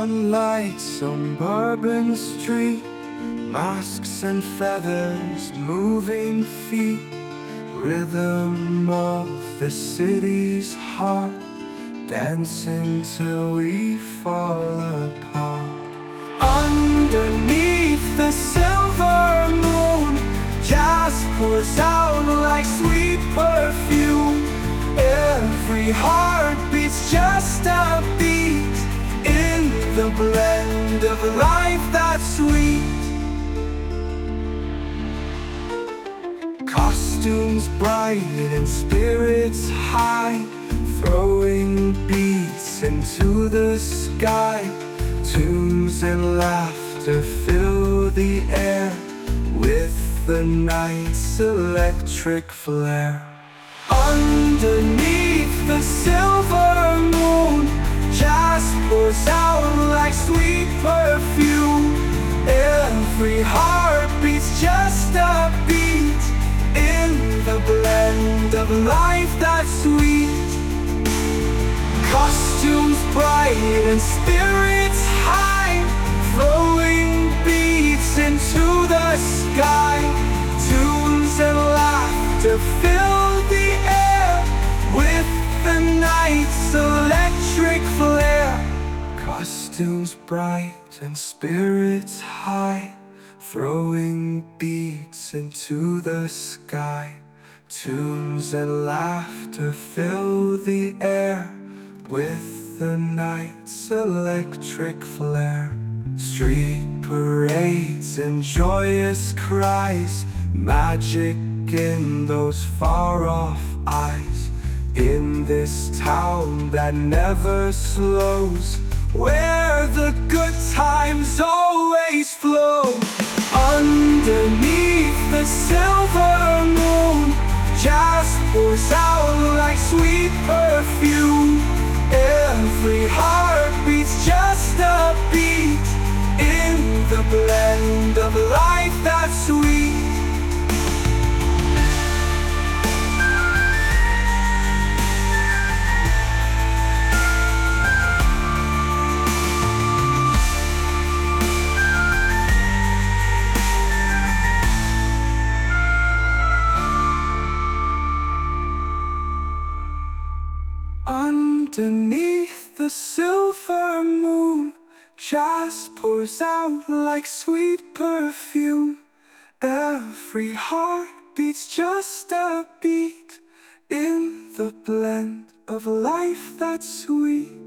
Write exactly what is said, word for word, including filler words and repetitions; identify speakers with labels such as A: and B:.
A: sunlight, some Bourbon Street, masks and feathers, moving feet, rhythm of the city's heart, dancing till we fall apart. Underneath the silver moon, jazz pours out like sweet perfume. Every heart beats just a beat in the blend of life that's sweet. Costumes bright and spirits high, throwing beats into the sky. Tunes and laughter fill the air with the night's electric flare. Underneath the silver moon, jazz pours out like sweet perfume. Every heart beats just a beat in the blend of life that's sweet. Costumes bright and spirits high, throwing beats into the sky. Tunes and laughter fill the air with the night's electric flare. Costumes bright and spirits high, throwing beats into the sky. Tunes and laughter fill the air with the night's electric flare. Street parades and joyous cries, magic in those far-off eyes. In this town that never slows, where the good times always flow. Underneath the silver moon, jazz pours out like sweet perfume. Every heart beats just a beat in the blend of life that's sweet. Underneath the silver moon, jazz pours out like sweet perfume. Every heart beats just a beat in the blend of life that's sweet.